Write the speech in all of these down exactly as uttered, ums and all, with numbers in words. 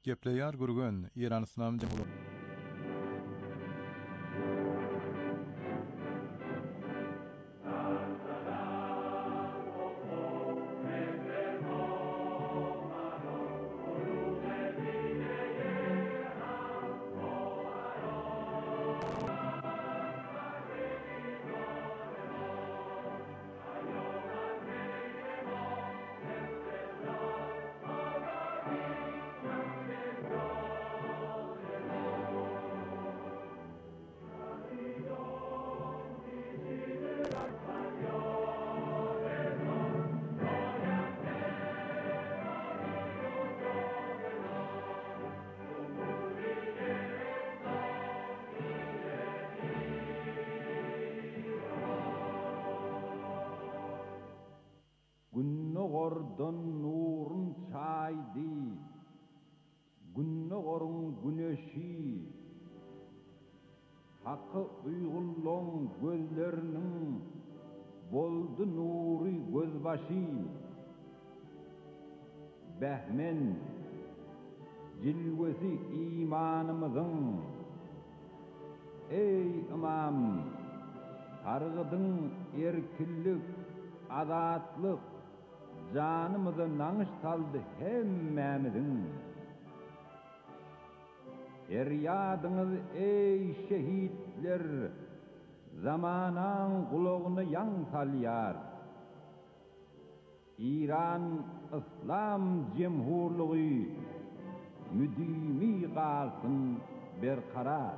Gepleýär gürgen İran Islam Cemhuriyeti Günnogordan nurun çaydi, günnogorun güneşi, hakkı uygullan gözlerinin boldu nuri gözbaşı. Behmen, cilvesi imanımızın, ey imam, targıdın erkillik, adatlık, canımızı nanış saldı hemmemizin. Feryadınız ey şehitler, zamanan kulağını yan salyar. İran İslam Cemhurluğu müdimi kalsın berkarar.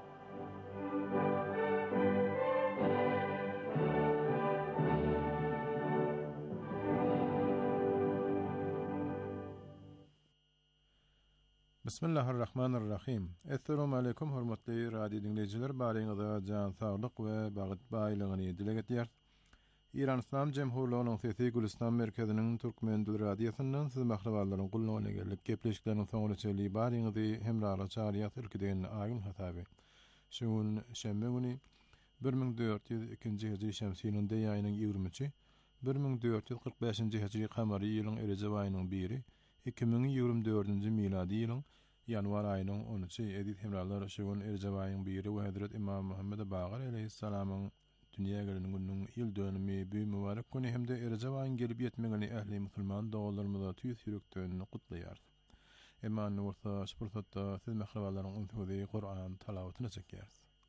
Bismillahirrahmanirrahim. Assalamu alaykum hormatly radio dinleyijiler, baryňyza jan saglyk we bagyt baýlygyny dile getýär. İran Islam Cemhurluğunyň Sesi Gülistan merkeziniň Türkmen dil radiosundan siz mahluballaryň gullugyna gelip gepleşikleriniň soňuna çeli baryňyzy hemrara çağırýar ülkeden aýyn hasaby. Şuň şembe güni bir min dört ýüz ikinji hijri şemsiýanyň ýaýynyň ýigrimiji, bir min dört ýüz kırk beşinji hijri kamary ýylyň Erejep aýynyň biri, iki min ýygrimi dördünji miladi ýylyň ýanwar aýynyň onunçy edip hemralar şuň Erejep aýynyň biri we Hazrat Imam Muhammed Bagar aleyhissalamyň dünýä geleniň günüň ýyl dönümi büýük mübarek güni hemde Erejep aýynyň gelip ýetmegini ähli musulman dogalarymyza tüýs ýürekden gutlaýar. Emma nursa şupursatda siz mahrawalaryň unsudy Qur'an talawatyny çekýär.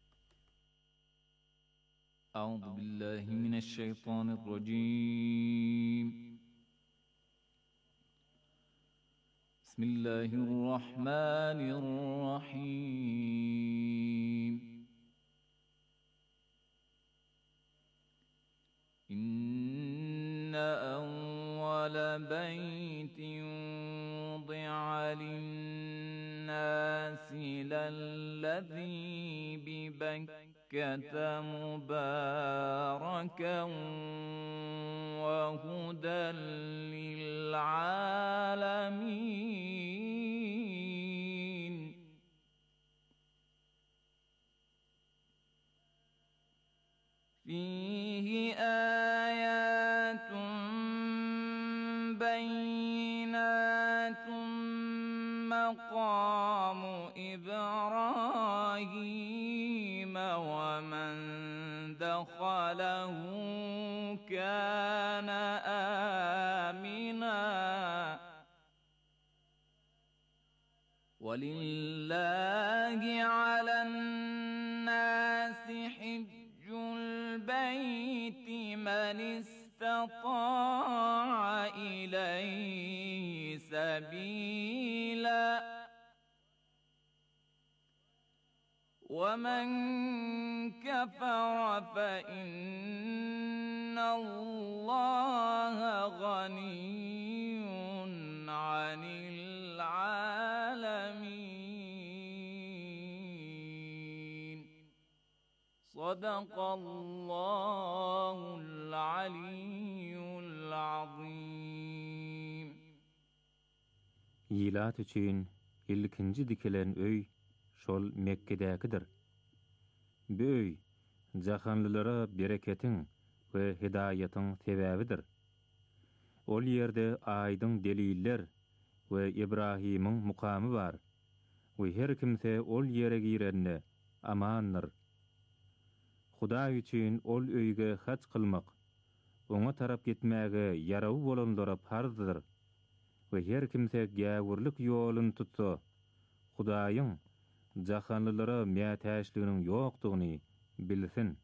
A'udhu billahi mineşşeytanirracim. Bismillahirrahmanirrahim. İnne evvele beytin wudi'a lin-nâsi lellezî bi Bekkete mübâreken ve huden lil'âlemîn. Fihi âyâtun beyinâtun maqâmu İbrahim ve men dekhalahu kâne âminâ. وَلِلَّهِ عَلَى النَّاسِ حِجُّ الْبَيْتِ مَنِ اسْتَطَاعَ إِلَيْهِ سَبِيلًا وَمَنْ كَفَرَ فَإِنَّ اللَّهَ غَنِيٌّ عَنِ الْعَالَمِينَ. صَدَقَ اللَّهُ الْعَلِيُّ الْعَظِيمُ. Ýylat üçin ilkinji dikilen öý şol Mekkedekidir. Bu öý jahanlylara bereketiň we hidayatyň sebäbidir. Ol ýerde aýdyň deliller we İbrahim'in mukamy bar. We her kimse ol ýere girenne amandyr. Huda üçin ol öýge haç kılmak, oňa tarap gitmäge ýarawy bolanlara farzdyr. We her kimse gäwirlik ýolun tutsa, Hudaýyň jahanlylara mätäşliginiň ýokdugyny bilsin.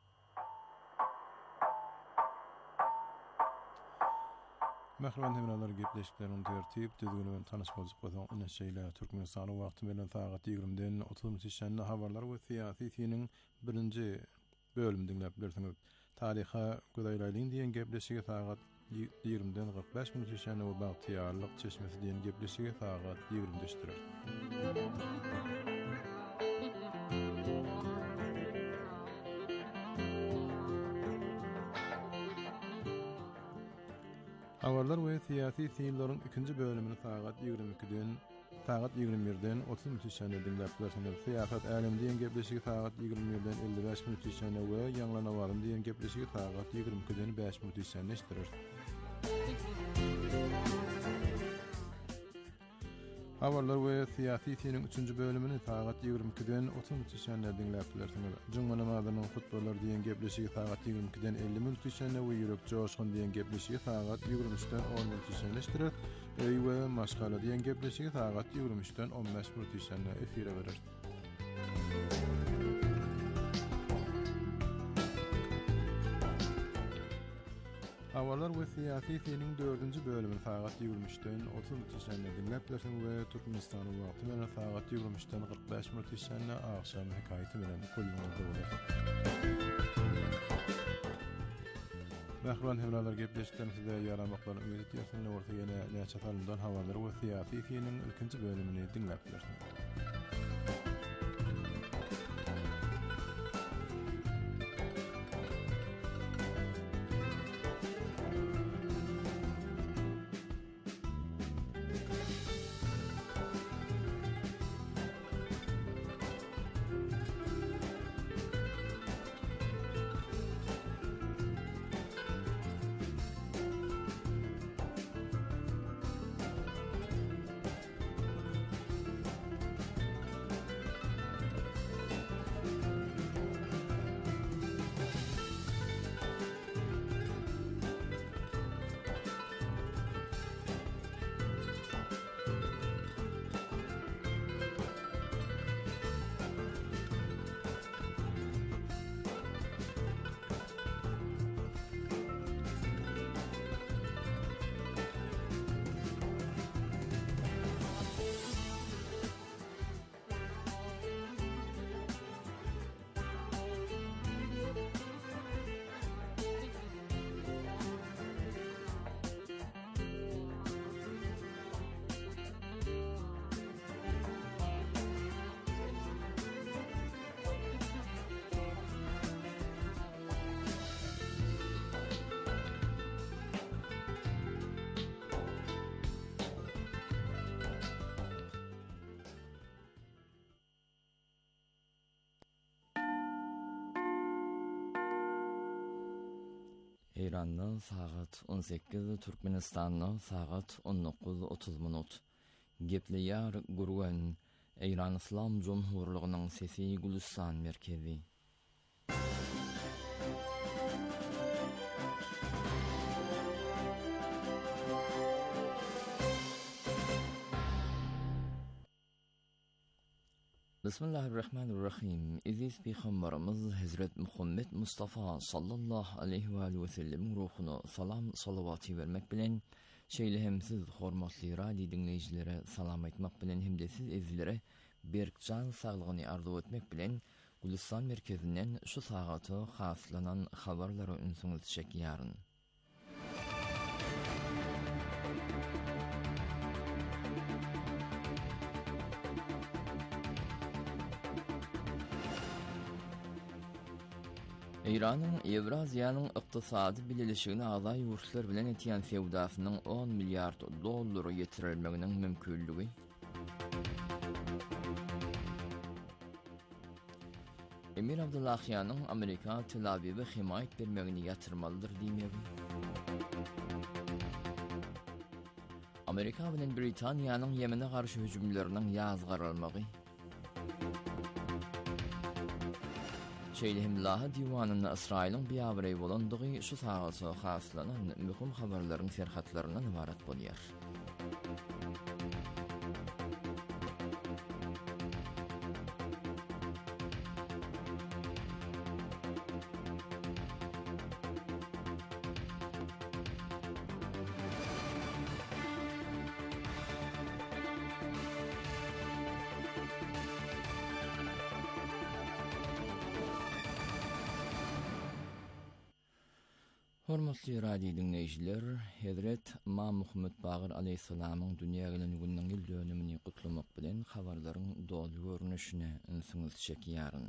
Mähruman hemralar gepleşiklerini tertip düzgün we tanış boljak bolsaň ine şeýle Türkmenistanyň wagty bilen saat ýigrimden otuz şeýle habarlar we syýasy siniň birinji bölümini dinläp bilirsiňiz. Taryha Gudaýlaryň diýen gepleşige saat ýigrimden kırk beş minut şeýle we bagtyýarlyk çeşmesi diýen gepleşige saat ýigrimde iştirak. Habarlar we syýasy syýlaryň ikinji bölümini saat ýigirmi ikiden saat ýigirmi birden otuz minut şeýle dinläp bilirsiňiz. Syýasat älim diýen gepleşigi saat ýigirmi birden elli beş minut şeýle we ýanglanawarym diýen gepleşigi saat ýigirmi ikiden beş minut şeýle iştirir. Habarlar we syýasy syýanyň üçünji bölümini saat ýigirmi ikiden otuz minut şeýle dinläp bilirsiňiz. Juma namazynyň hutbalar diýen gepleşigi saat ýigirmi ikiden elli minut şeýle we ýürek joşgun diýen gepleşigi saat ýigirmi üçden on minut şeýle iştirir. Öý we maşgala diýen gepleşigi saat ýigirmi üçden on beş minut şeýle efire berer. Habarlar we syýasy syýanyň dördünji bölümini saat ýigirmi üçden otuz minut şeýle dinläp bilirsiň we Türkmenistanyň wagty bilen saat ýigirmi üçden kırk beş minut şeýle akşam hekaýaty bilen kullanyldy bolar. Mähruman hemralar gepleşiklerini size ýaramaklaryny ümit etýärsiň. Orta ýene näçe salymdan habarlar we syýasy syýanyň ikinji bölümini dinläp bilirsiň. İran'da saat on sekiz, Türkmenistan'da saat on dokuz otuz minut. Gepliyar Gurgan, İran İslam Cumhurluğu'nun sesi Gülistan merkezi. Bismillahirrahmanirrahim. İziz Peygamberimiz Hazret Muhammed Mustafa sallallahu aleyhi ve sellem ruhuna salam salavatı vermek bilen şeýle hem siz hormatly radio dinleýijilere salam aýtmak bilen hem de siz ezilere berkcan saglygyny arzu etmek bilen Gülistan merkezinden şu sagaty haslanan habarlara ünsüňiz çekýäryn. İran'ın Evraziýanyň ykdysady bileşigine aday ýurtlar bilen etýän sewdasynyň on milliard dollary ýetirilmeginiň mümkinligi. Emir Abdullahyanyň Amerika Tel Aviw'e himayet bermegini ýatyrmalydyr diýmegi. Amerika bilen Britaniýanyň Ýemene garşy hüjümleriniň ýazgarylmagy. Şeýlehim Laha diwanyna Israýlyň biýabrey bolandygy şu sagasy haslanan möhüm habarlaryň serhatlaryndan ibarat bolýar. Hormatly radio dinleýijiler, Hazret Ma Muhammed Bagir aleyhissalamyň dünýä geleniginiň ýyl dönümini gutlamak bilen habarlaryň doly görnüşine ünsiňiz çekýäryn.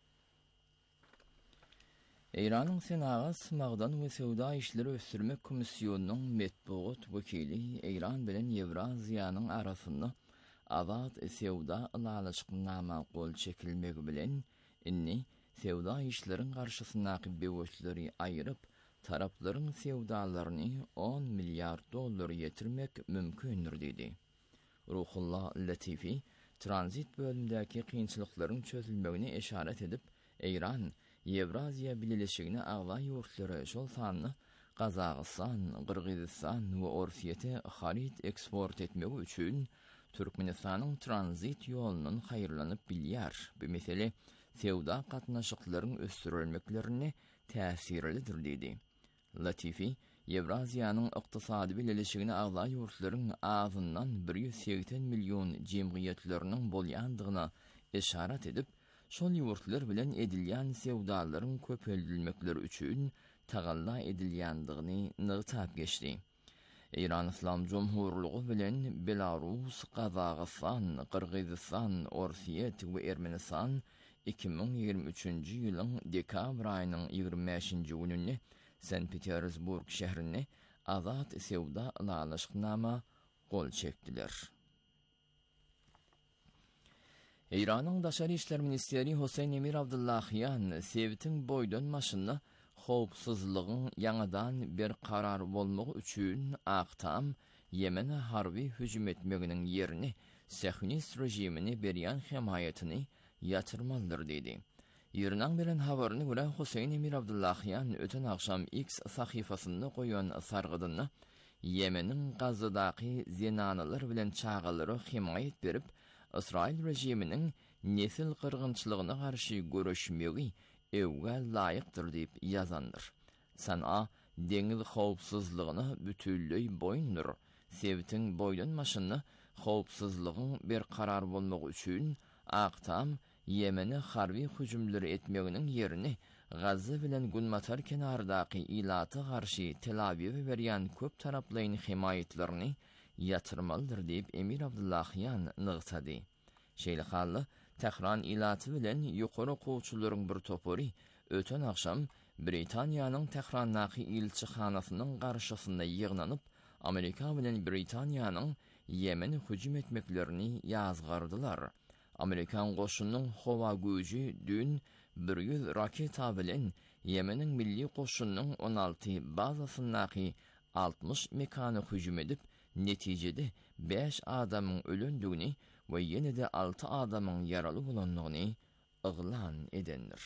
Eýranyň Senagat Magdan we Sewda işleri ösürmek komissiýonunyň metbuat wekili Eýran bilen Ewraziýanyň arasynda azat sewda alaşyknama gol çekilmegi bilen inni sewda işleriň garşysyndaky bewetleri aýryp tarapların sevdalarını on milyar dolar yetirmek mümkündür dedi. Ruhullah Latifi, transit bölümdäki kynçylykların çözülmegine eşaret edip, Eýran, Ewraziýa bileşigine agla ýurtlary şol sanly Gazagystan, Kyrgyzstan we Orsiýete harit eksport etmegi üçin Türkmenistanyň transit ýolunyň haýyrlanyp bilýär. Bu mesele sevda gatnaşyklaryň ösdürilmeklerine täsirlidir dedi. Latifi, Ewraziýanyň ykdysady bileşigine agla ýurtlaryň azyndan bir ýüz seksen milyon jemgyýetleriniň bolýandygyna eşaret edip, şol ýurtlar bilen edilýän sewdalaryň köpeldilmekleri üçin tagalla edilýändigini nygtap geçdi. Eýran Islam Jomhurlugy bilen Belarus, Kazagystan, Kyrgyzstan, Orsiýet we Ermenistan iki bin ýygrimi üçinji ýylyň dekabr aýynyň ýygrimi beşinji gününe Sankt Petersburg şäherine azat sewda alaşyknama gol çekdiler. Eýranyň Daşary işler ministeri Hosein Emir Abdullahyan Sevtiň boýdanmaşyna howpsuzlygyň ýangadan bir karar bolmagy üçin aktam Ýemene harby hüjüm etmeginiň ýerini Sähunist rejimini berýän hemaýatyny ýatyrmalydyr dedi. Ýernaň bilen habaryna görä Hosein Emir Abdullahyan öten akşam X sahyfasynda goýan sargydyny Ýemeniň Gazadaky zenanalar bilen çağalary himayet berip, Israil rejiminiň nesil kırgınçylygyna garşy görüşmegi ewge laýykdyr diýip ýazandyr. Sana deňiz howpsuzlygyna bütünlüği boýundur. Sevtiň boýdanmaşyny howpsuzlygyň bir karar bolmagy üçin aktam Ýemene harby hüjümleri etmeginiň ýerini Gazza bilen Gunmatar kenardaky ilaty garşy Tel Aviw berýän köp taraplyň himayetlerini ýatyrmalydyr diýip Emir Abdullahyan nygtady. Şeýle hally Tehran ilaty bilen ýokary gowçularyň bir topary öten akşam Britaniýanyň Tehrandaky ilçihanasynyň garşysynda ýygnanyp Amerika bilen Britaniýanyň Ýemene hüjüm etmeklerini ýazgardylar. Amerikan goşunynyň howa güýji dün bir ýüz raketa bilen Ýemeniň milli goşunynyň on alty bazasyndaky altmış mekany hüjüm edip, netijede beş adamyň ölendigini we ýene-de alty adamyň ýaraly bolandygyny yglan edendir.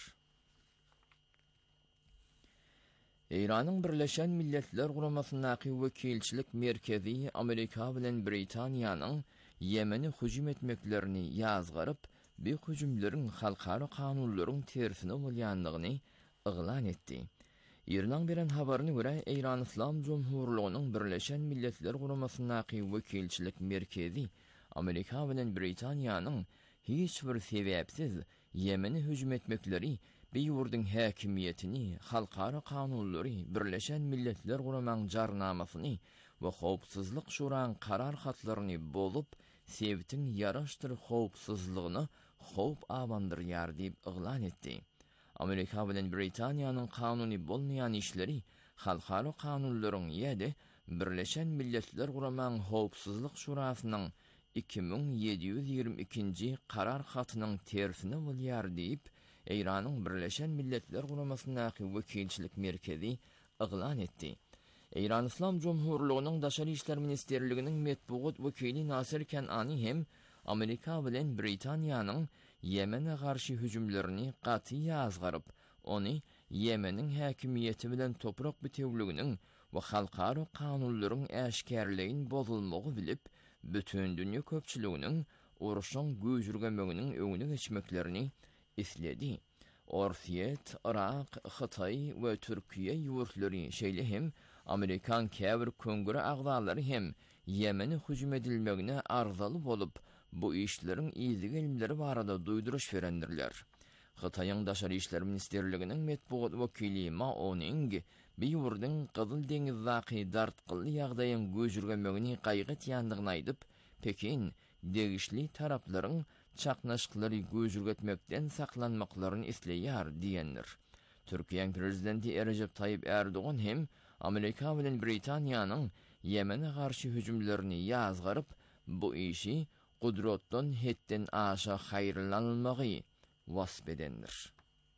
Eýranyň Birleşen Milletler Guramasyndaky wekilçilik merkezi Amerika bilen Britaniýanyň Ýemeni hüjüm etmeklerini ýazgaryp, bu hüjümleriň halkara kanunlaryň tersine bolýandygyny yglan etdi. Ýernaň beren habaryna görä Eýran Islam Jomhurlugynyň Birleşen Milletler Guramasyndaky wekilçilik merkezi Amerika bilen Britaniýanyň hiç bir sebäpsiz Ýemeni hüjüm etmekleri bir ýurdyň häkimiýetini, halkara kanunlary, Birleşen Milletler Guramasynyň jarnamasyny we howpsuzlyk şuraň karar hatlaryny bolup, Sevtiň ýaraşdyr howpsuzlygyny howp awandyrýar diýip yglan etdi. Amerika bilen Britaniýanyň kanuny bolmaýan işleri halkara kanunlaryň ýa-da Birleşen Milletler Guramasynyň howpsuzlyk şurasynyň iki bin ýedi ýüz ýygrimi ikinji karar hatynyň tersine bolýar diýip Eýranyň Birleşen Milletler Guramasyndaky wekilçilik merkezi yglan etdi. İran İslam Cumhurluğunun Daşary işler ministerliginiň metbuat wekili Nasir Kenani hem Amerika bilen Britaniýanyň Ýemene garşy hüjümlerini gaty ýazgaryp, ony Ýemeniň häkimiýeti bilen toprak bitewliginiň we halkara kanunlaryň äşkärliğin bozulmagy bilip, bütün dünýä köpçüliginiň uruşyň göjürgemeginiň öňüne geçmeklerini isledi. Orsiýet, Irak, Hytaý we Türkiýe ýurtları şeýle hem Amerikan käbir köngüre agdalary hem Ýemene hüjüm edilmegine arzaly bolup, bu işleriň iýdi gelmleri barada duýduruş berendirler. Hytaýyň Daşary işler ministerliginiň metbuat wekili Ma Oning bir ýurdyň Gyzyl deňizdaky dartgyly ýagdaýyň göjürgemegini gaýgatýandygyny aýdyp, Pekin degişli taraplaryň çaknaşyklary göjürgetmekden saklanmaklaryny isleýär diýenler. Türkiýe prezidenti Recep Tayyip Erdoğan hem Amerika bilen Britaniýanyň Ýemene garşy hüjümlerini ýazgaryp, bu işi gudratdan hetden aşa haýrlanylmagy wasp edendir.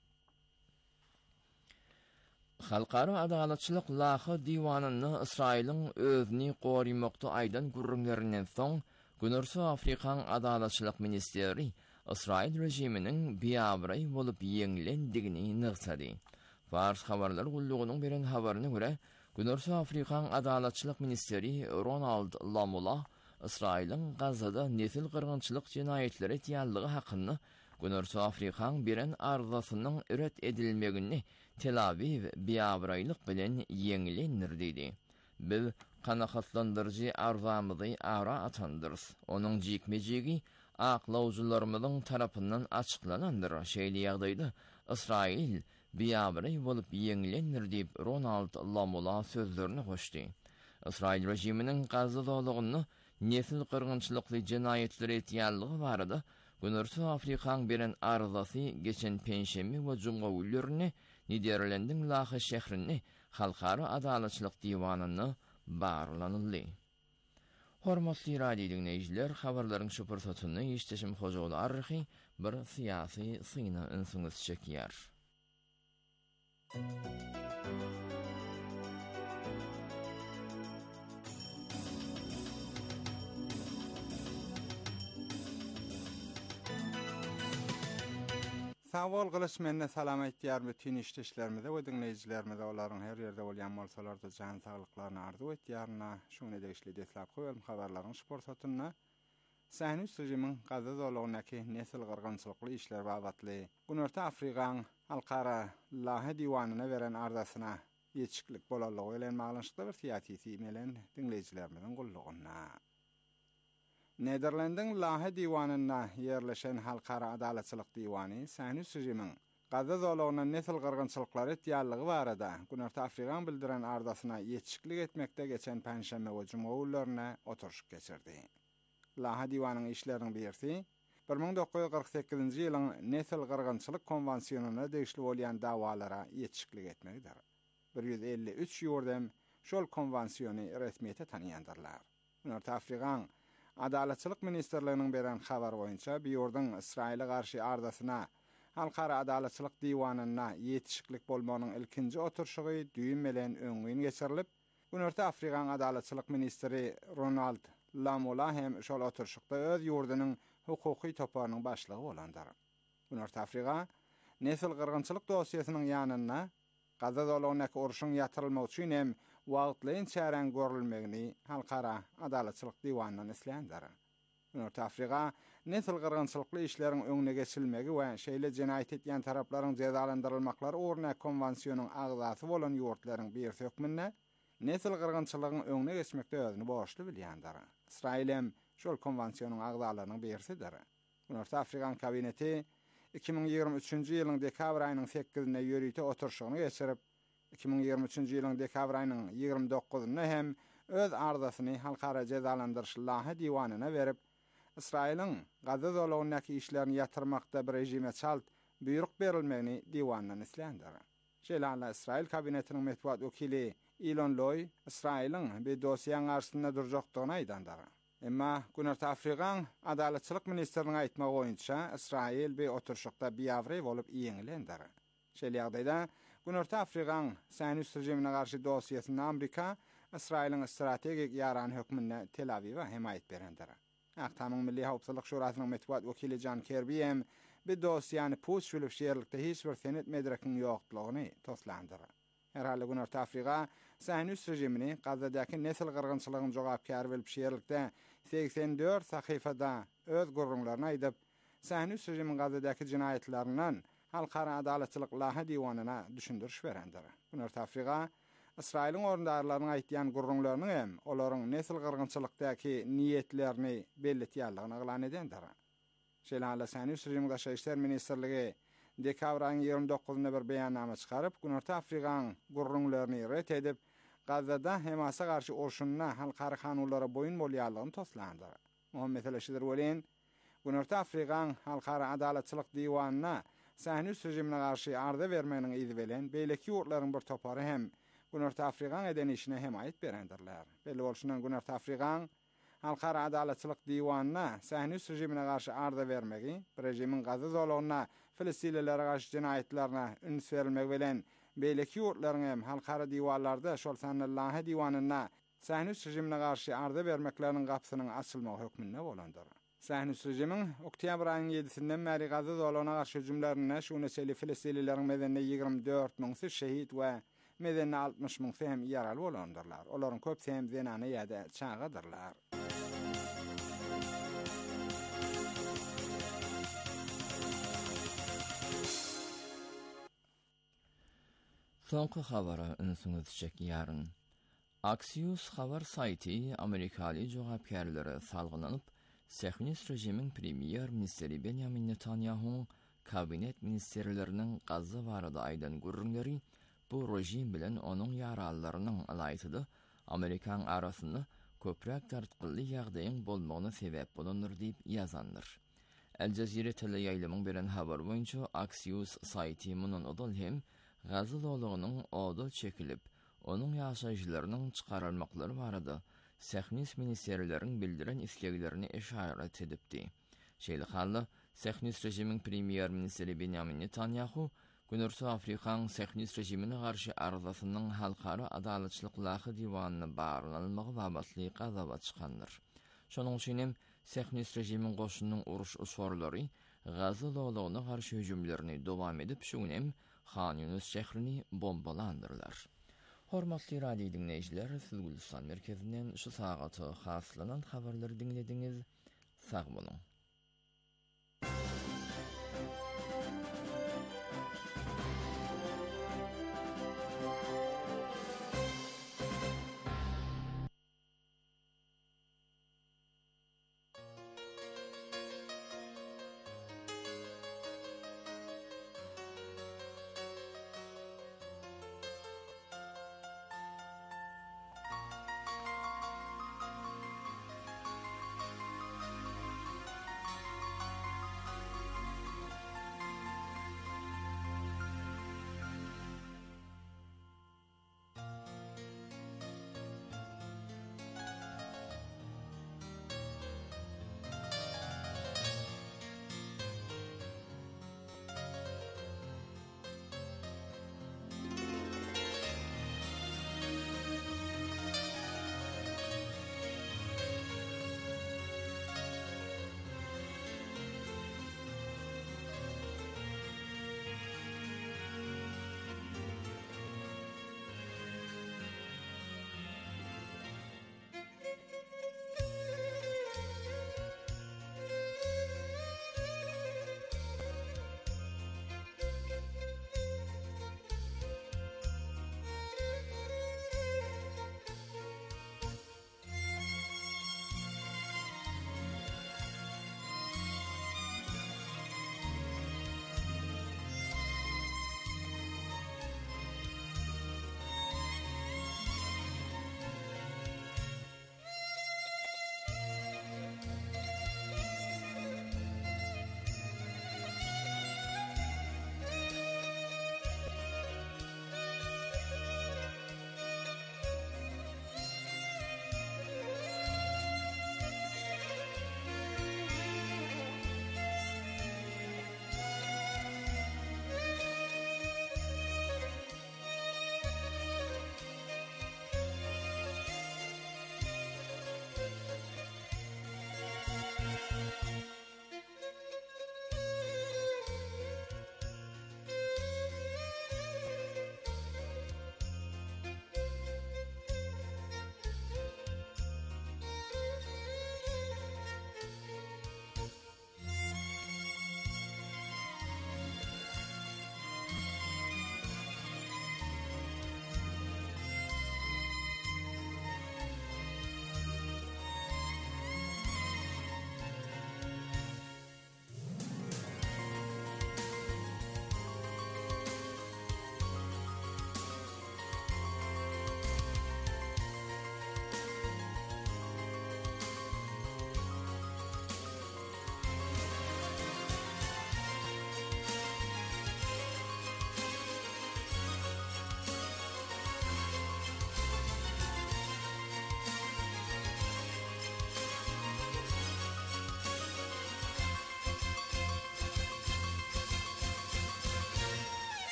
Halkara adaletçilik lahy diwanyny Israýlyň özüni gorumakda aýdan gürrümlerinden soň Günersi Afrikan adaletçilik ministeri Israýl rejiminiň biabray bolup ýeňlendigini nyrsady. Fars habarlar gullugynyň beren habaryna görä, Günersi Afrikan adaletçilik ministeri Ronald Lamola Israýlyň Gazada nesil gyrgynçylyk jinayetleri etýänligi hakyny Günersi Afrikan beren arzasynyň üret edilmegini Tel Aviv biabraylyk bilen ýeňlenir diýdi. Biz kanakatlandırıcı arzamyzy ara atandyrys. Onuň jikmejigi aklawjylarymyzyň tarapyndan açyklanandyr. Şeýle ýagdaýda Israýil biabray bolup ýeňlenir diýip Ronald Lamola sözlerini goşdy. Israýil rejiminiň Gaza dowlagyny nesil gyrgynçylykly jinayetleri etýänligi barada Günersi Afrikan beren arzasy geçen penşemi we juma günlerini Niderlandyň Lahy şährini halkara adaletçilik diwanyny barlanyldy. Hormatly radio dinleýijiler, habarlaryň şu pursatyny işleşim hojaly arhy bir syýasy syna ünsiňiz çekýär. Sawal gılıç menne salam etýär bütün işleşlerimize we dinleýijilerimize olaryň her ýerde bolýan bolsalarda jan saglyklaryny arzu etýärna şuňa degişli deslap goýalım habarlaryň şporsatyna. Sähnüs rejimiň Gaza dowlagynyňky nesil gyrgynçylykly işler babatly Günersi Afrikan halkara lahy diwanyna beren arzasyna ýetişiklik bolalagy bilen maglanyşykda bir syýasy melen dinleýijilerimizin gullugyna. Nederlandyň Lahy diwanyna ýerleşen halkara adaletçilik diwany Sähnüs rejimiň Gaza dowlagyna nesil gyrgynçylyklary etýänligi barada Günersi Afrikan bildiren arzasyna ýetişiklik etmekde geçen penşeme we juma günlerine oturuş geçirdi. Lahy diwanynyň işleriniň birisi bir ming dokuz yüz kırk sekizinji ýylyň nesil gyrgynçylyk konwensiýonuna degişli bolýan dawalara ýetişiklik etmekdir. bir yüz elli üç ýurdam şol konwensiýony resmiýete tanýandyrlar. Günersi Afrikan Adaletçilik ministerliginiň beren habar boýunça bir ýurdyň Israýla garşy arzasyna halkara adaletçilik diwanyna ýetişiklik bolmagynyň ilkinji oturşugy düýün bilen öňüň geçirilip, Günersi Afrikan adaletçilik ministeri Ronald Lamola hem şol oturşukda öz ýurdunyň hukuky toparnyň başlygy bolandyr. Günersi Afrika nesil gyrgynçylyk dosiýasynyň ýanyna Gaza dowlagynyňky uruşyň ýatyrylmagy üçin hem wagtly çären görülmegini halkara adaletçilik diwanynyň isleýändir. Günersi Afrika nesil gyrgynçylykly işleriň öňüne geçilmegi we şeýle jinayet etýän taraplaryň cezalandyrylmaklary orna konwensiýonyň agzasy bolan ýurtlaryň bir hökmünde nesil gyrgynçylygyň öňüne geçmekde özüni borçly bilýändir. Israýil hem şol konwensiýonyň agzalarynyň birisidir. Günersi Afrikan kabineti iki ming ýygrimi üçünji ýylyň dekabr aýynyň sekizinde ýörüýte oturşygyny geçirip, iki ming ýygrimi üçünji ýylyň dekabr aýynyň ýygrimi dokuzynda hem öz arzasyny halkara cezalandyryş lahy diwanyna berip, Israýlyň Gaza dowlagynyňky işlerini ýatyrmakda bir rejime çalt buyruk berilmegini diwanyny isleýändir. Şeýle Israýil kabinetiniň metbuat wekili Elon Loy Israýlyň bir dosiýanyň arşynda durjakdygyny aýdandyr. Emma Günersi Afrikan adaletçilik ministeriniň aýtmagy boýunça Israýil bir oturşukda biavry bolup ýeňlendir. Şeýle ýagdaýda Günorta Afrikaň Sähünist rejimine garşy dosiýasyny Amerika, Israýlyň strategik ýaran hökmüne Tel Awiwa hemayet berendir. Aktamyň Milli Howpsuzlyk Şurasynyň metbuat wekili John Kirby hem bu dosiýany puç bölüp şeýerlikde hiç bir senet medrekiniň ýoklugyny toslandyr. Herhalde Günorta Afrika Sähünist rejimini Gazadaky nesil gyrgynçylygyň jogapkary bölüp şeýerlikde seksen dört sahyfada öz gurrunlaryny aýdyp, Sähünist rejimiň Gazadaky jinayetleriniň Halkara Adaletçilik Laha Diwanyna düşündiriş berendir. Günorta Afrika Israýlyň orundarlarynyň aýtýan gurrunlarynyň hem olaryň nesil gyrgynçylykdaky niýetlerini belletýärligini eglan edendir. Şeýle Sähünist rejimi Gaşa işler ministrligi dekabr aýynyň ýygrimi dokuzyna bir beýannama çykaryp, Günorta Afrikaň gurrunlaryny ret edip, Gazada Hamasa garşy urşunyna halkara kanunlara boyun bolýarlygyny toslandyr. Muhammed Eleşidir Welin Günorta Afrikaň Halkara Adaletçilik Diwanyna Sähünist rejimine garşy arda bermeginiň izi bilen beýleki ýurtlaryň bir topary hem Günorta Afrikaň edenişine hemayet berendirler. Belli bolşundan Günorta Afrikaň Halkara Adaletçilik Diwanyna Sähünist rejimine garşy arda bermegi, rejimiň Gaza zolugyna Filistinlilere garşy jinayetlerine üns berilmegi bilen beýleki ýurtlaryň hem halkara diwanlarda şol sanly Laha Diwanyna Sähünist rejimine garşy arda bermekleriniň gapsynyň açylmagy hökmünde bolandyr. Sähünist rejimiň oktyabr aýynyň ýedisinden bäri Gaza zolugyna garşy hüjümlerine şu neseli Filistinlileriň medenne ýygrimi dört miň şehit we medenne altmış miň hem ýaraly bolandyrlar. Olaryň köpsi hem zenany ýa-da çağadyrlar. Soňky habara ünsüňiz çekýäryn. Axios habar saýty Amerikaly jogapkärlere salgynanyp, Sähünist rejimiň premier ministeri Benjamin Netanyahu kabinet ministerleriniň Gaza barada aýdan gurrunlary bu rejim bilen onuň ýarallarynyň alaýtydy Amerikan arasynda köprek tartykly ýagdaýyň bolmagyna sebäp bolandyr diýip ýazandyr. El Jazeera teleýaýlamyň beren habar boýunça Axios saýty munun odal hem Gaza zolugynyň oda çekilip, onuň ýaşaýjylarynyň çykarylmaklary barada Sähünist ministerleriň bildiren isleglerini eşaret edipdi. Şeýle halda Sähünist rejimiň premier ministeri Benjamin Netanyahu Günorta Afrikaň Sähünist rejimine garşy arzasynyň halkara adaletçilik lahy diwanyna barlanmagy babasly gazaba çykandyr. Şonuň üçin hem Sähünist rejimiň goşunynyň uruş usorlary Gaza zolugyna garşy hüjümlerini dowam edip, şunem Khan Yunus şäherini bombalandyrlar. Hormatly radio dinleyijiler, siz Gülistan merkezinden şu sagaty haslanan habarlary dinlediňiz. Sag bolun.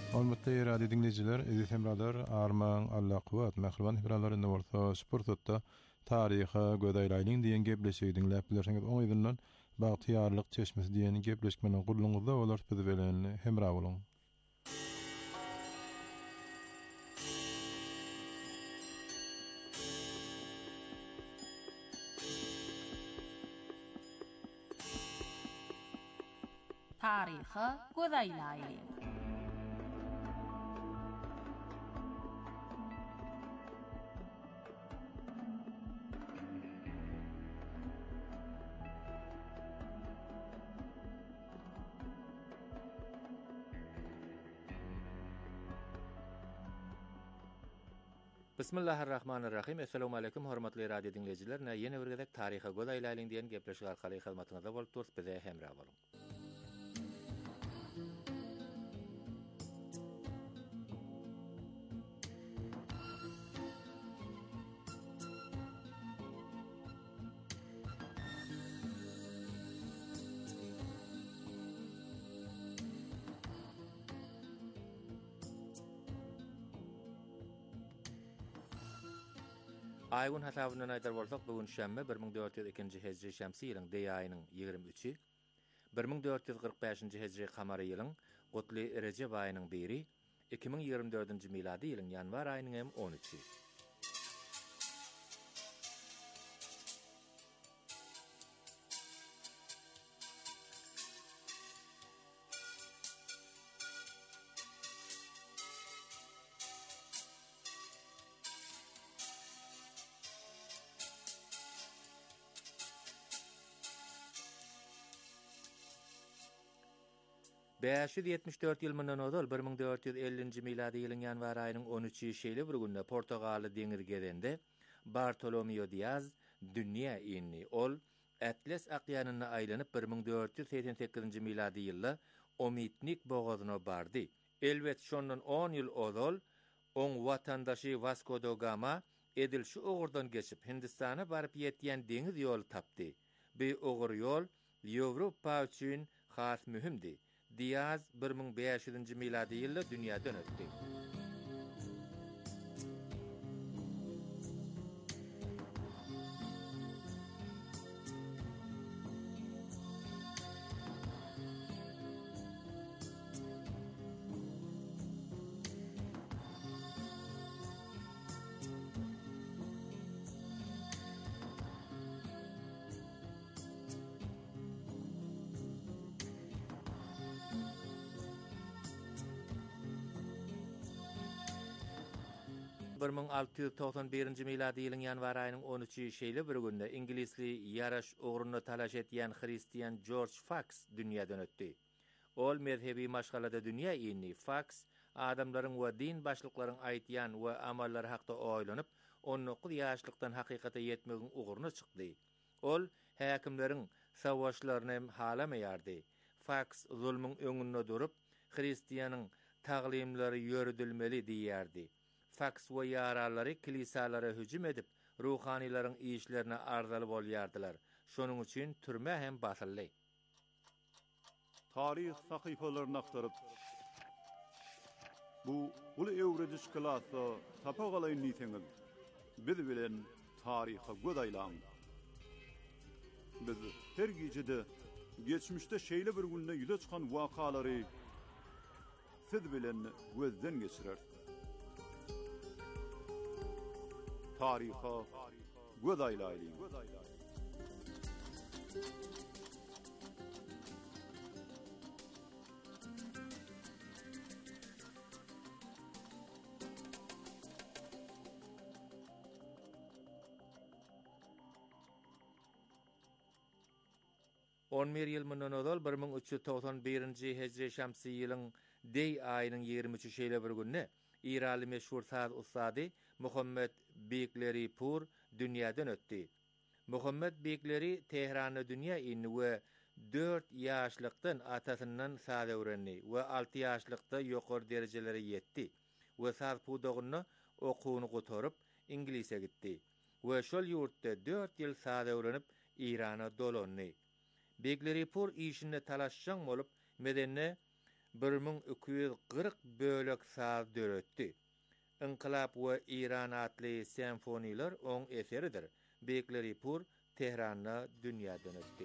Hormatly radio dinleyijiler, Aziz hemradar, arman Allah kuwat, mehriban hemralarynda bolsa sportda taryha gödäýläýliň diýen gepleşigi dinläp bilersiňiz. Oň ýerden bagtyýarlyk çeşmesi diýen gepleşmeniň gurulňyzda bolar bizi bilen hemra boluň. Taryha gödäýläýli. Bismillahirrahmanirrahim. Assalamu alaykum hormatly radio dinleyijiler. Ýene bir gezek taryha gödäýläýliň diýen gepleşik arkaly hyzmatyňyzda bolup durýar, bize hemra boluň. Aýgun hasabynyň aýdar bolsak, bugün şäme bir ming dört ýüz ikinji hejri şämsi ýylyň deý aýynyň ýygrimi üçi, bir ming dört ýüz gyrk beşinji hejri kamary ýylyň gutly Recep aýynyň biri, iki ming ýygrimi dördünji miladi ýylyň ýanwar aýynyň hem on üçi. beş yüz ýetmiş dört ýyl mundan ozal bir ming dört ýüz ellinji miladi ýylyň ýanwar aýynyň on üçi şeýle bir günde Portugaly deňir gezende Bartolomeo Diaz dünýä ýeni ol Atlas okeanyna aýlanyp bir ming dört ýüz seksen sekizinji miladi ýylda Omitnik bogazyna bardy. Elbet şondan on ýyl ozal oň watandaşy Vasco da Gama edil şu ogurdan geçip Hindistana baryp ýetýän deňiz ýoly tapdy. Bu ogur ýol Ýewropa üçin has mühimdi. Diaz bir ming beş yüzinji miladi ýylda dünýäden ötdi. bir ming alty ýüz toksan birinji miladi ýylyň ýanwar aýynyň on üçi şeýle bir günde ingilisli ýaraş ogruny talaş etýän Hristian George Fox dünýäden ötdi. Ol mezhebi maşgalada dünýä ýeni Fox adamlaryň we din başlyklaryň aýtýan we amallary hakda oýlanyp on dokuz ýaşlykdan hakykata ýetmegin uguruny çykdy. Ol häkimleriň savaşlaryny hem halamaýardy. Fox zulmyň öňünde durup Hristiýanyň taglimleri ýöredilmeli diýerdi. Fox we ýaralary kilisalara hüjüm edip ruhanilaryň işlerine arzaly bolýardylar. Şonuň üçin türme hem basyldy. Tarih sahypalaryny aktaryp bu uly ewrediş klasy tapagalyň niýetiňiz biz bilen taryha gödäýläň. Biz her gejede geçmişde şeýle bir günde ýüze çykan wakalary siz bilen gözden geçirer. Taryha gödäýläýli. on bir ýyl mundan ozal bir ming üç ýüz toksan birinji hejri şämsi ýylyň deý aýynyň ýygrimi üçi şeýle bir günde İranly meşhur saz ustady Muhammed Bekleri Pur dünýäden ötdi. Muhammed Bekleri Tehranda dünýä ýeni we dört ýaşlykdan atasyndan saz öwrenni we alty ýaşlykda ýokary derejelere ýetdi. We saz pudogyny okuwyny gotaryp inglise gitdi. We şol ýurtda dört ýyl saz öwrenip İrana dolandy. Bekleri Pur işinde talaşşan bolup medenne bir ming iki yüz kırk bölek saz döretdi. İnkılap we İran atly senfoniler oň eseridir. Bekleri pur Tehran'a dünýäden ötdi.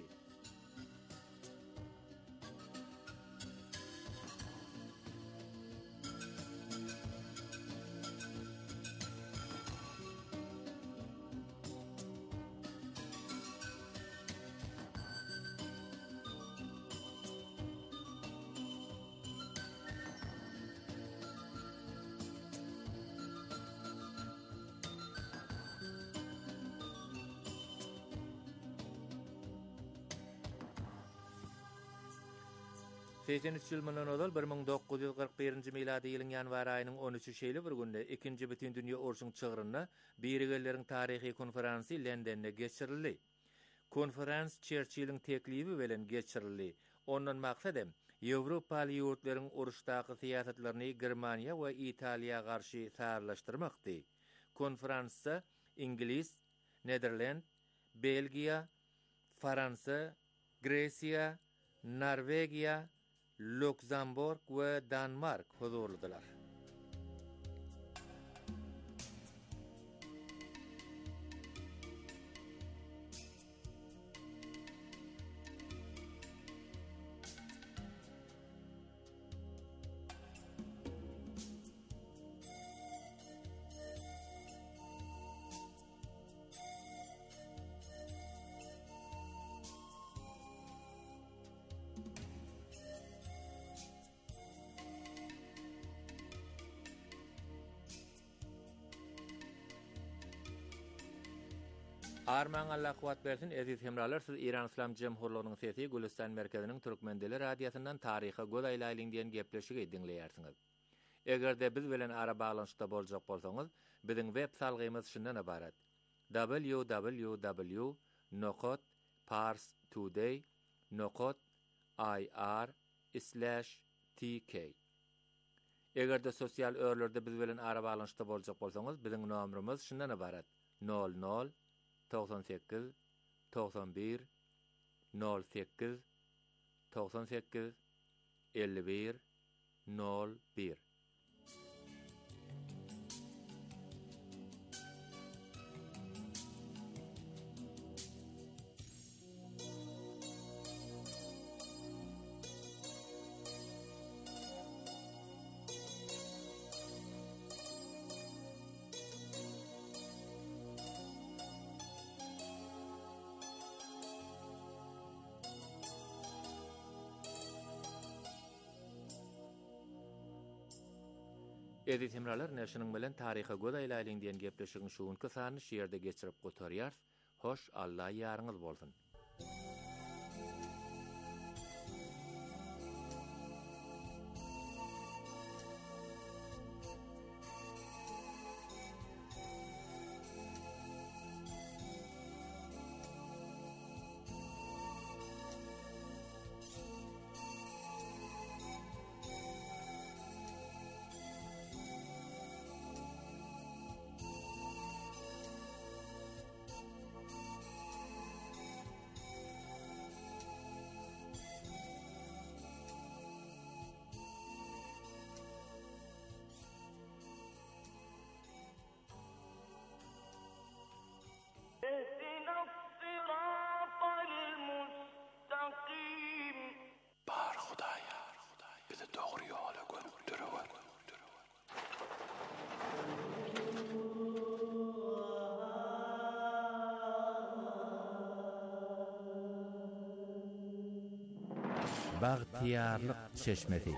seksen üç ýyl mundan ozal bir ming dokuz yüz kırk birinji milady ýylyň ýanwar aýynyň on üçi şeýle bir günde ikinji bütün dünýä urşuň çygyryna Birigeleriň taryhy konferansy Lendende geçirildi. Konferans Churchill'in teklibi bilen geçirildi. Ondan maksat Ýewropaly ýurtlaryň uruşdaky siýasatlaryny Germaniýa we Italiýa garşy sarlaşdyrmakdy. Konferansda İngiliz, Nederland, Belgiýa, Fransa, Gresiýa, Norwegiýa, Lüksemburg we Danmark huzurludylar. Arman Allah kuwat bersin, eziz hemralar, siz İran İslam Cemhurluğunyň sesi Gülistan merkeziniň Türkmendeli radiýasyndan taryha göz aýlaýlyň diýen gepleşigi dinleýärsiňiz. Egerde biz bilen ara baglanşykda boljak bolsaňyz, biziň web salgymyz şundan ibarat: w w w nokta pars today nokta i r slash t k. Egerde sosial örlerde biz bilen ara baglanşykda boljak bolsaňyz, biziň nomerimiz şundan ibarat: nol nol doksan sekiz doksan bir nol sekiz doksan sekiz elli bir nol bir. Eziz hemralar, näşiniň bilen taryha göz aýlaýlyň diýen gepleşigiň şuňky sany şeýerde geçirip gotarýar. Hoş, Allah ýarňyz bolsun. Bar Hudaýa, bizi dogry ýola görüpdirýär. Bagtyarlyk çeşmesi.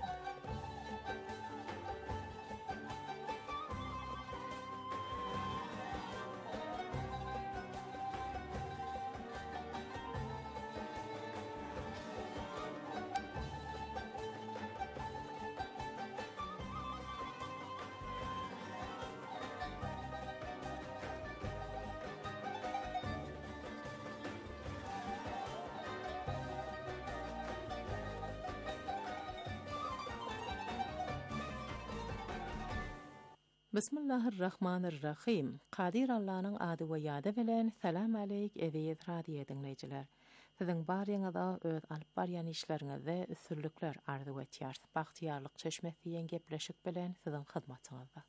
Bismillahirrahmanirrahim. Qadir Allah'ın adı ve yadı bilen salam aleyk eziz radiyo dinleyiciler. Sizin barýaňyza öz alyp barýan işleriňizde üstünlükler arzu etýär. Bagtyarlyk çeşmesi diýen gepleşik bilen sizin hyzmatçyňyzda.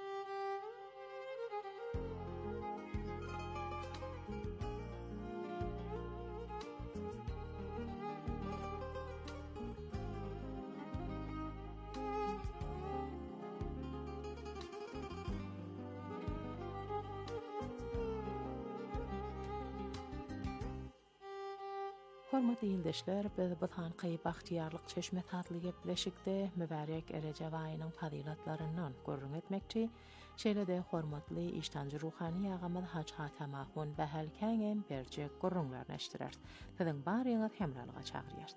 Hormatly ýoldaşlar, biz bu tanqy bagtyarlyk çeşmesi adly gepleşikde mübarek Recep aýynyň fazilatlaryndan görüň etmekçi, şeýle-de hormatly iştanjy ruhany ýagamyz Haç Hatamahun Bahal Käňem berjek görüňler näşdirer. Sizin barýaňyz hemralyga çagyrýar.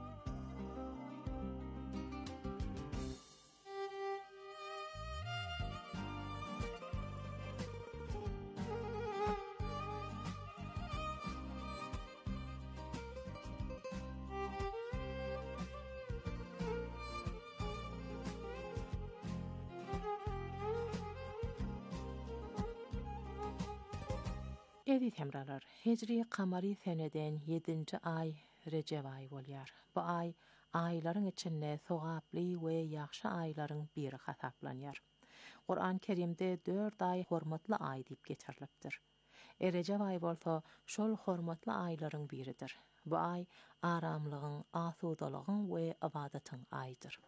Edit hemralar, Hicri kamari seneden yedinci ay Recep ayı bolýar. Bu ay aylaryň içinde sogaply we ýaxşy aylaryň biri hasaplanýar. Qur'an Kerimde dört ay hormatly ay diýip geçirilipdir. E Recep ayı bolsa şol hormatly aylaryň biridir. Bu ay aramlygyň, asudalygyň we ibadatyň aydyr.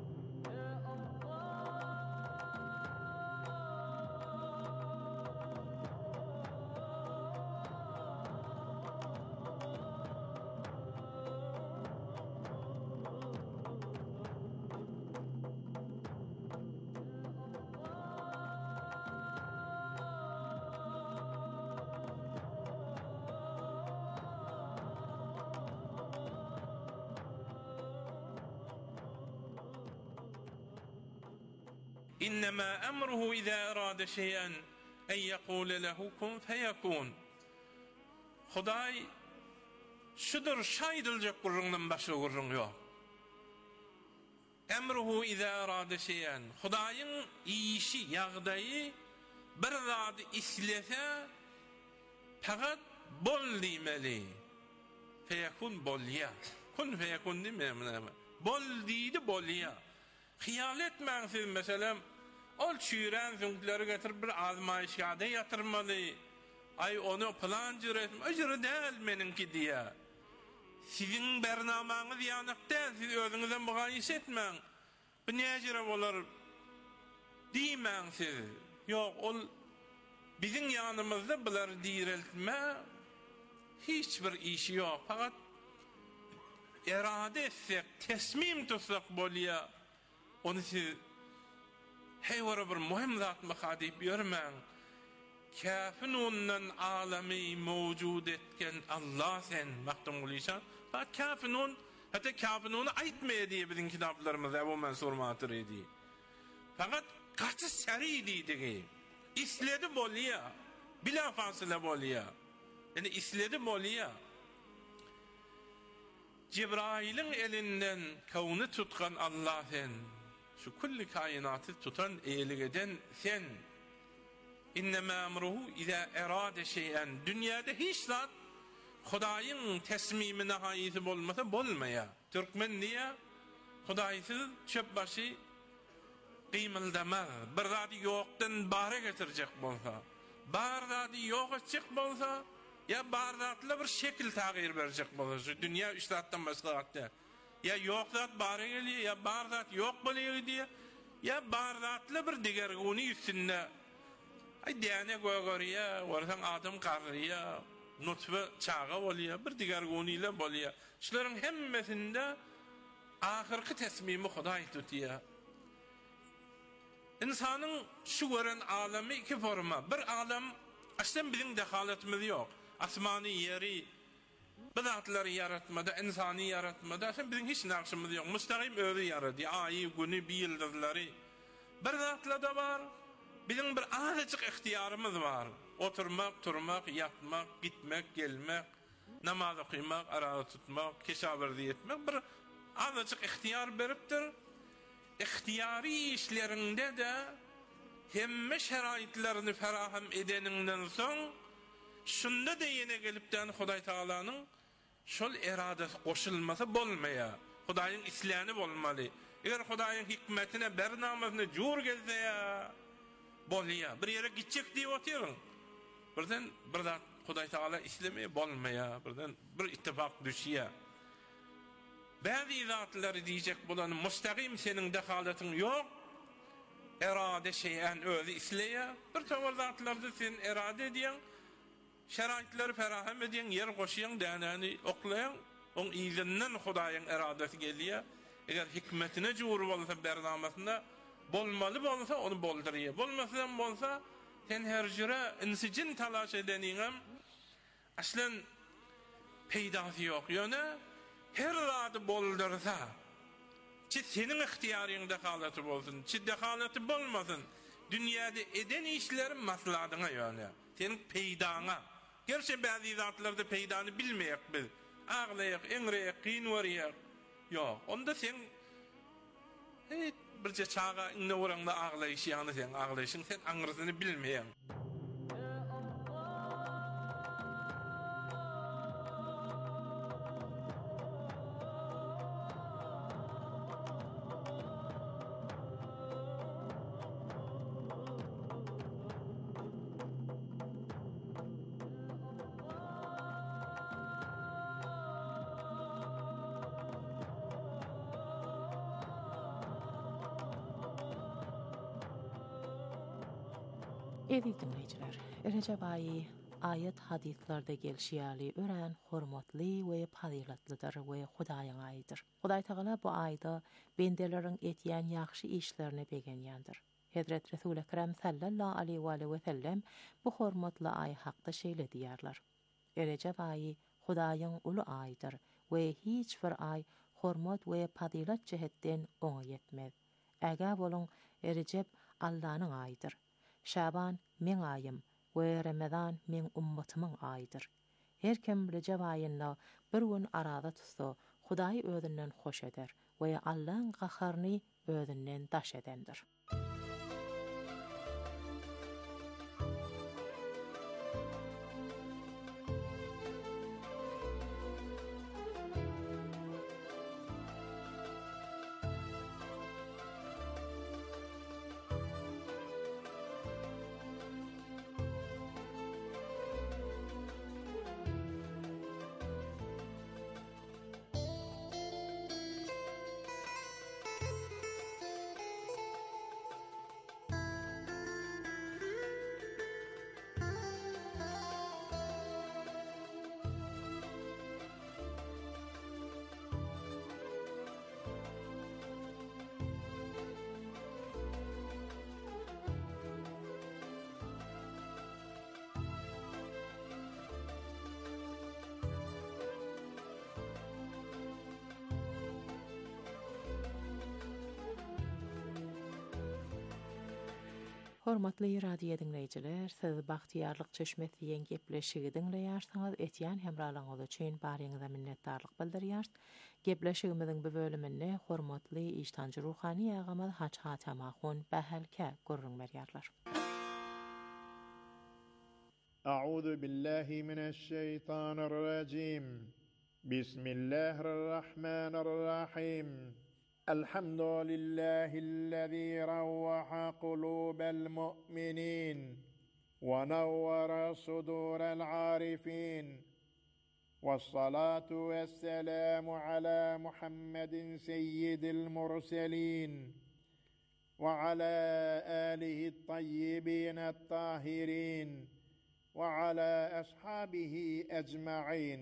إنما أمره إذا أراد شيئا أن يقول له كن فيكون. Hudaý şudur şaýdyljak gurrundan başga gurrun ýok. Emruhu iza arada şeyen. Hudaýyň işi, ýagdaýy bir zat islese fakat bol diýmeli. Feyekun bolýar. Kun feyekun diýmeli. Bol diýdi bolýar. Hiyal etmeň siz meselem ol çüýren züňkleri getirip bir azmaýyşgada ýatyrmaly. Ay onu plan jüretme, öjüri däl meninki diýe. Sizin bernamaňyz ýanykda, siz özüňizden bugaýyş etmeň. Bu näjere bolar diýmeň siz. Ýok, ol bizim ýanymyzda bular diýrilme hiç bir işi ýok. Fakat irade etsek, tesmim tutsak bolýar. Onu siz heýwara bir muhim zat makadip ýörmeň. Kafinundan alamy mewjud etken Allah sen maktum bolýan. Fakat kafinun hatta kafinuny aýtmaýdy diýip biziň kitaplarymyzda bu mensurmatyr edi. Fakat gaçy seri diýdi. İsledi bolýar. Bila fasile bolýar. Yani isledi bolýar. Cebrail'in elinden kavunu tutkan Allah sen. Şu kulli kainatı tutan eğiligeden sen. İnnemâ emruhu izâ erâde şeyen. Dünyada hiç zat Hudaýyň tesmimine haýysy bolmasa bolmaya. Türkmen diýe Hudaýsyz çöp başy gymyldamaz. Bir zat ýokdan bara getirjek bolsa, bar zat ýok etjek bolsa, ya bar zatla bir şekil tagyr berjek bolsa, şu dünýä işlatdan başga hakda. Ya ýok zat bara gelýär, ya bar zat ýok bolýar diýe, ya bar zatla bir digerguni üstünde. Ay diýene goýgarýa, warsan adam garrya, nutfa çağa bolýar, bir digerguni ile bolýar. Şularyň hemmesinde ahyrky tesmimi Hudaý tutýar. İnsanyň şu gören alamy iki forma. Bir alam aslan biziň dehaletimiz ýok. Asmany ýeri bu zatlary yaratmada, insany yaratmada aslan biziň hiç naqşymyz ýok. Mustaqim özi ýarady. Aýy, güni, ýyldızlary. Bir zatlada bar. Biziň bir azajyk ihtiýarymyz bar. Oturmak, turmak, ýatmak, gitmek, gelmek, namaz okuymak, arada tutmak, keşaberdi etmek bir azajyk ihtiýar beripdir. İhtiyari işlerinde de hemme şeraitlerini feraham edeninden son şunda da yine gelipden Hudaý Taalanyň şol eradesi koşulmasa bolmaya. Hudaýyň isläni bolmaly. Eger Hudaýyň hikmetine, bernamasyna jur gelse ya, bolýa. Bir ýere gitjek diýip otyryň. Birden bir zat Hudaý Taala islemeye bolmaya. Birden bir ittifak düşýär. Bäzi zatlary diýjek bolan mustaqim seniň dehalatyň ýok. Erade şeýän özü isleýär. Bir tawar zatlarda sen erade ediýän, şeraitleri ferahem ediýän, yer goşýan, dänäni oklaýan, on izinden Hudaýyň eradesi gelýär. Eger hikmetine jur bolsa bernamasynda bolmaly bolsa onu boldurýar. Bolmasa bolsa sen her jüre insijin talaş edeniňem aslen peýdasy ýok. Ýöne her rady boldursa, çi senin ihtiýaryňda halaty bolsun, çi dehalaty bolmasyn, dünýäde eden işlerin maslahatyna ýöne, senin peýdaňa. Gerçi bäzi zatlarda peýdany bilmeýek biz. Aglaýak, eňreýek, gynwarýak. Ýok, onda sen hey, birçe çağa inne oraňda aglaýşýany sen aglaýşyň, sen aňyrysyny bilmeýän. Edi dinleyijiler, Recep aýy ayet hadislerde gelşýäli ören hormatly we fazilatlydyr we Hudaýyň aýydyr. Hudaý Taala bu aýda bendeleriň etýän ýaxşy işlerini begenýändir. Hazrat Resul Ekrem sallallahu aleyhi we sellem bu hormatly aý hakda şeýle diýerler. Recep aýy Hudaýyň uly aýdyr we hiç bir aý hormat we fazilat jehetden oňa ýetmez. Ägä boluň Recep Allah'nyň aýdyr. Şaban men ayım we Ramazan men ummatymyň aýdyr. Her kim Recep aýynda bir gün arada tutsa, Hudaý özünden hoş eder we Allah'ın gaharny özünden daş edendir. Hormatly radio dinleyijiler, siz bagtyarlyk çeşmet diýen gepleşigi dinleýärsiňiz. Etýän hemralaryňyz üçin baryňyza minnetdarlyk bildirýär. Gepleşigimiziň bu bölüminde hormatly iştanjy ruhany ýagamy Haç Hatamahun Bahalka görüň berýärler. A'udhu billahi mineşşeytanirracim. Bismillahirrahmanirrahim. الحمد لله الذي روح قلوب المؤمنين ونور صدور العارفين والصلاة والسلام على محمد سيد المرسلين وعلى آله الطيبين الطاهرين وعلى أصحابه أجمعين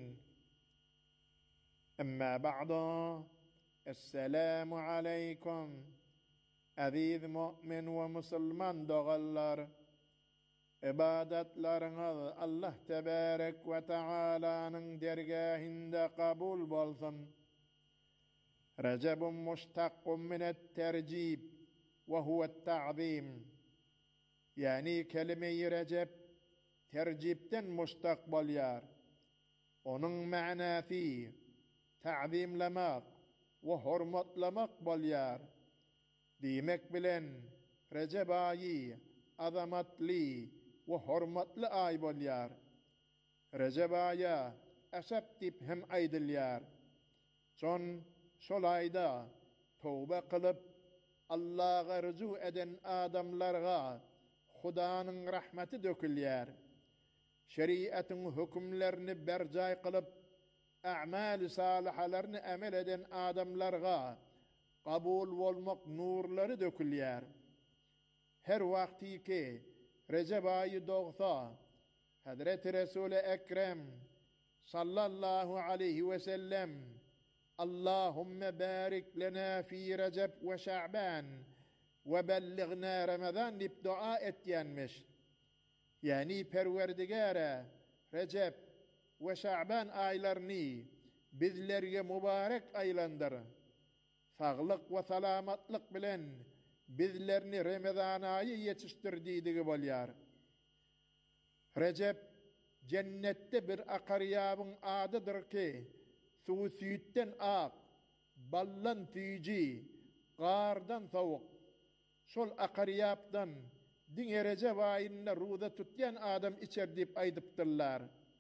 أما بعد Esselamu aleykum. Aziz mümin ve musulman doğallar. İbadetleriniz Allah tebarek ve Teala'nın dergahinde kabul bolsun. Recepun muştakkun minet tercib ve huvet ta'zim. Yani kelime-i Recep tercibden muştak bolýar. Onun manasy ta'zimlemek ve hormatlamak bolýar. Diýmek bilen Recep aýy azamatly we hormatly aý bolýar. Recep aýa asap dip hem aýdylýar. Son şol aýda tawba kılıp Allah'a rücu eden adamlarga Hudaanyň rahmeti dökülýär. Şeriatyň hükümlerini berjay kılıp a'mal-ı salihalaryny amel eden adamlarga kabul bolmak nurlary dökülýär. Her wagty ki Recep aýy dogsa Hazreti Resul-i Ekrem sallallahu aleyhi ve sellem Allahümme barik lana fi Recep ve Şa'ban ve bellighna Ramazan dip dua etýänmiş. Yani Perwerdigara Recep ve Şa'ban aýlaryny bizlerge mübarek aýlandyr. Saglyk we salamatlyk bilen bizlerini Ramazan aýy ýetişdirdiýdigi bolýar. Recep cennette bir akaryabın adıdır ki suwu süýtten ak, ballan tüýji, gardan sowuk. Şol akaryapdan diňe Recep aýynda ruza tutýan adam içer dip aýdypdyrlar.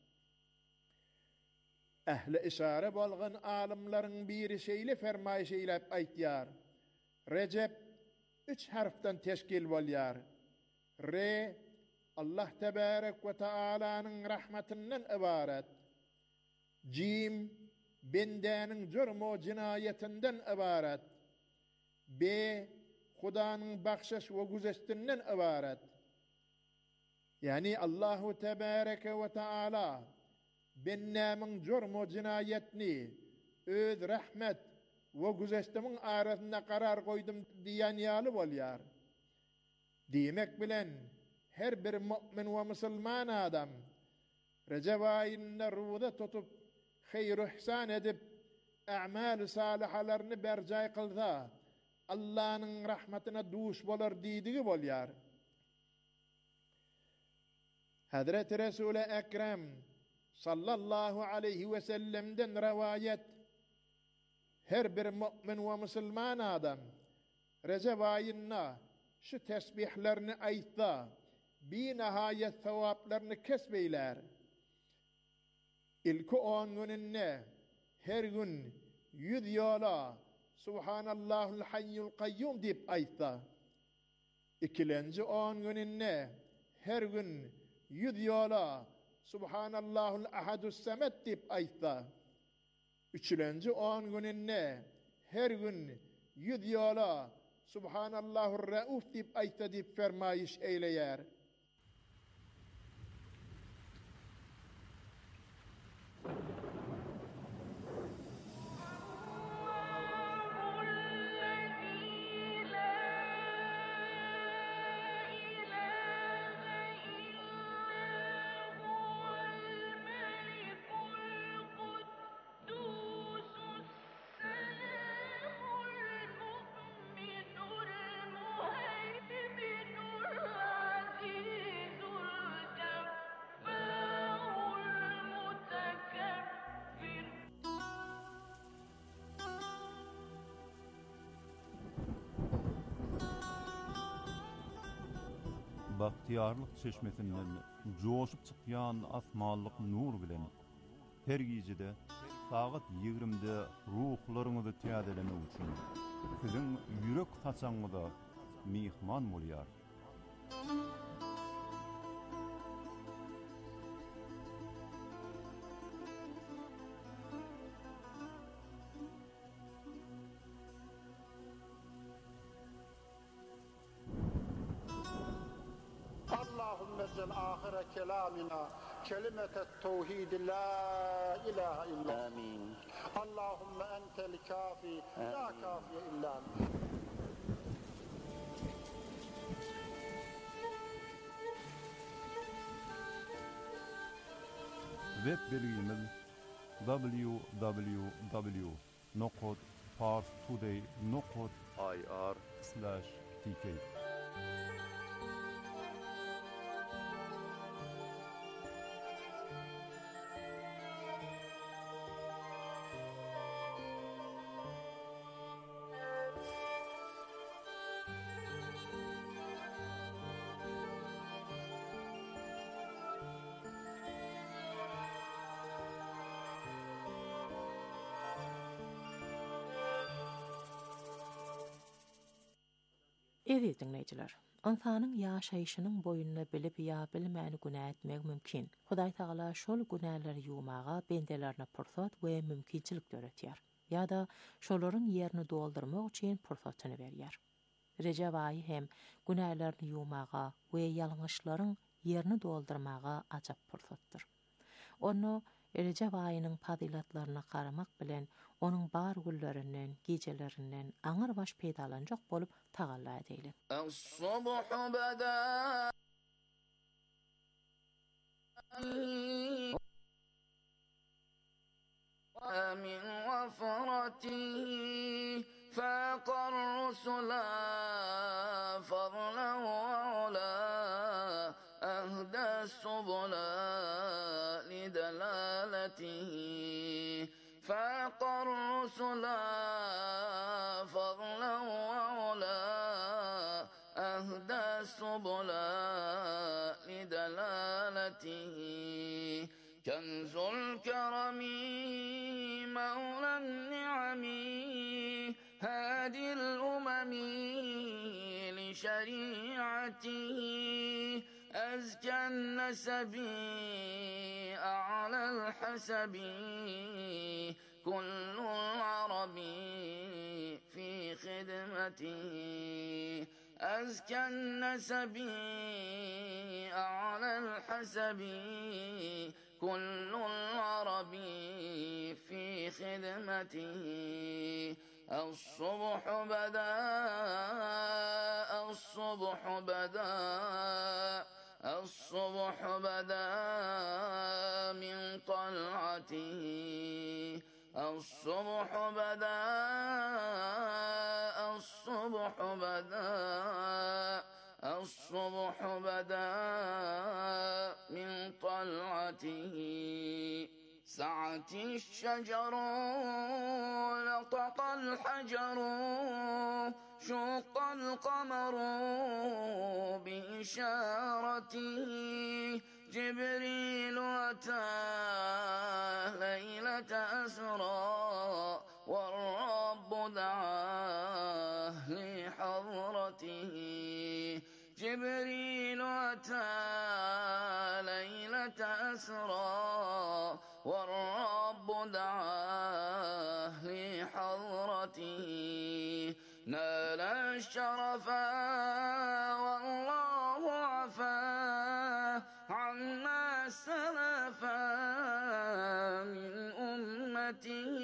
Ähli işare bolgan alimlaryň biri şeýle fermaýş eýläp aýtýar. Recep üç harfdan teşkil bolýar. Re Allah tebarek ve Taala'nın rahmetinden ibaret. Jim bendäniň jurmo jinayetinden ibaret. B Hudaanyň bagşaş we güzeştinden ibaret. Yani Allahu tebarek ve Taala bennämiň jurmo jinayetini öz rahmet we güzeştimiň arasynda karar koydum diýen ýaly bolýar. Diýmek bilen her bir mümin we musulman adam Recep aýynda ruza tutup hayr-ı ihsan edip a'mal-ı salihalaryny berjay kılsa Allah'ın rahmetine duş bolar diýdigi bolýar. Hazreti Resul-i Ekrem sallallahu aleyhi ve sellem'den rivayet her bir mümin we musulman adam Recep aýynda şu tesbihlerini aýtsa bir nihayet sevaplarını kesbeyler. İlki on gününne her gün yüz yola Subhanallahul hayyul qayyum dip aýtsa. İkilenci on gününne her gün yüz yola Subhanallahul ahadus samet dip aýtsa. Üçülenci on gününne her gün yüz yola Subhanallahur rauf dip aýtsa dip fermaýyş eýleýär. Bahtiyarlyk çeşmesinden joşup çykýan asmanlyk nur bilen her gijede saat ýigrimde ruhlaryňyzy täzelemek üçin siziň ýürek taçaňyda mihman bolýar. آخر كلامنا كلمة التوحيد لا إله إلا آمين. اللهم أنت الكافي لا كافي إلا أنت. Web belgimiz w w w nokta parstoday nokta i r slash t k. Eri dinleyiciler, insanın yaşayışının boyunna bilip ya bilmeni günah etmek mümkin. Hudaý Taala şol günahları yumağa bendelerine pursat we mümkinçilik öğretýär. Ya da şolaryň yerini doldurmak üçin pursatyny berýär. Recep aýy hem günahlarını yumağa we ýalňyşlaryň yerini doldurmağa ajap pursatdyr. Onu Recep aýynyň fazilatlaryna garamak bilen onun bar güllerinden, gejelerinden aňyr baş peýdalanjak bolup tagalla edeýler. As-subhu bada min wafaratihi faqar rusula fadlan wa ula ahda subula lidalalatihi faqar rusula fadlan wa ula ahda subula lidalalatihi kanzul karami مولى النعم هادي الأمم لشريعته أزكى النسب أعلى الحسب كل العرب في خدمته أزكى النسب أعلى الحسب كل العرب في خدمته الصبح بدا الصبح بدا الصبح بدا من طلعته الصبح بدا الصبح بدا الصبح بدا من طلعته سعت الشجر لطق الحجر شق القمر بإشارته جبريل أتى ليلة أسرى والرب دعاه لحضرته جبريل أتى ليلة أسرى والرب دعاه لحضرته نال الشرف والله عفا عما سلف من أمته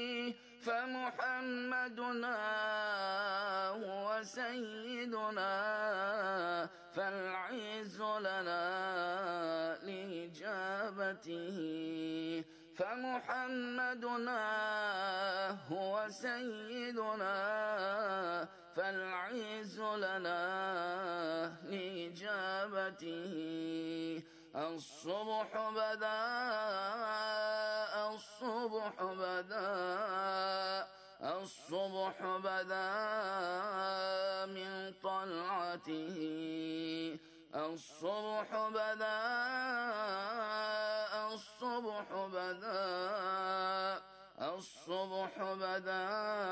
فمحمدنا هو سيدنا فالعز لنا لإجابته فمحمدنا هو سيدنا فالعز لنا لإجابته الصبح بدا الصبح بدا الصبح بدا من طلعته الصبح بدا الصبح بدا الصبح بدا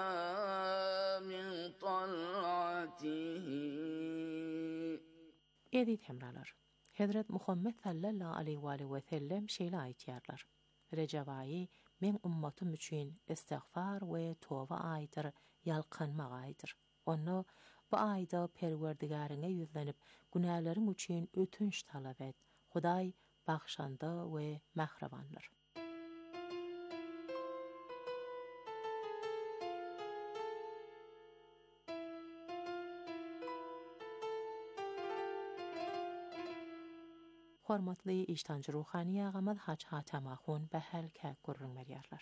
من طلعته. Edit hemralar. Hazret Muhammed sallallahu aleyhi ve sellem şeýle aýtýarlar. Recep aýy men ummatym üçin istigfar we toba aýdyr, ýalkanmak aýdyr. Onu bu aýda Perwerdigariňe ýüzlenip günählerin üçin ötünç talap et. Hudaý bagşanda we mahrabandyr. Hormatly iştancı ruhani ağamad Haç Hatamahun behel kek gurrun meriyarlar.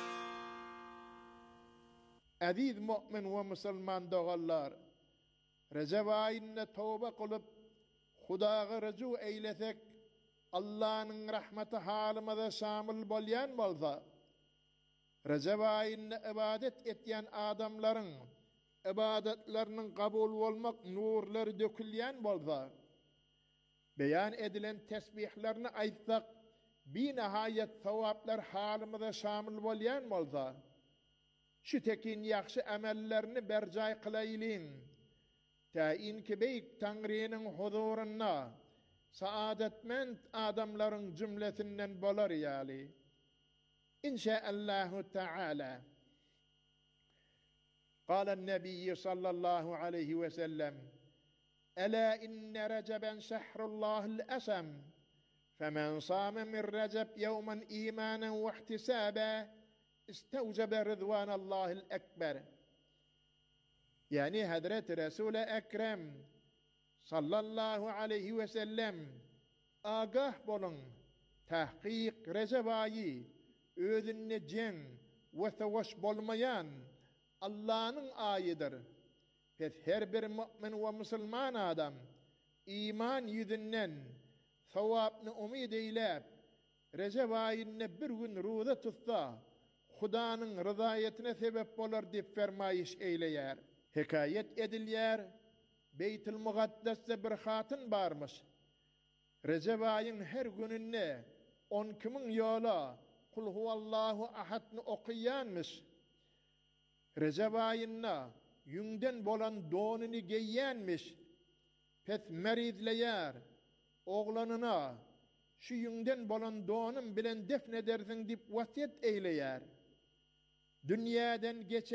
Aziz mu'min ve musulman doğallar, Recep ayında tövbe kılıp Hudağa rıcu eylesek Allah'ın rahmeti halımıza şamil bolyan bolsa, Recep ayında ibadet etyen adamların ibadetlerinin kabul olmak nurları dökülyen bolsa, beyan edilen tesbihlerini aytsak, bir nihayet sevaplar halımıza şamil bolyan bolsa, şu tekin yaxşı emellerini bercay kılaylin, Kain ki beyk Tanrı'nın huzuruna saadetmend adamların cümlesinden bolar yali. İnşaallahu Teala. قال النبي صلى الله عليه وسلم ألا إن رجبا شهر الله الأسم فمن صام من رجب يوما إيمانا واحتسابا استوجب رضوان الله الأكبر. Yani Hazreti Resul-i Ekrem sallallahu aleyhi ve sellem agah bolun tahkik Recep ayı özünne cen ve savaş bolmayan Allah'ın ayıdır. Pes her bir mümin ve Müslüman adam iman yüzünden sevapını umid eylep Recep ayını bir gün ruza tutsa Hudanın rızayetine sebep olur dip fermayiş eyleyer. Hikayet edilyer, Beyt-ül Mugaddes'te bir hatın barmış. Recep ayın her gününne on kimin yola Kul huvallahu ahadını okuyanmış. Recep ayına yünden bolan donunu giyyenmiş. Pes merizleyer, oğlanına şu yünden bolan donun bilen defnedersin dip vasiyet eyleyer. Dünyadan geçen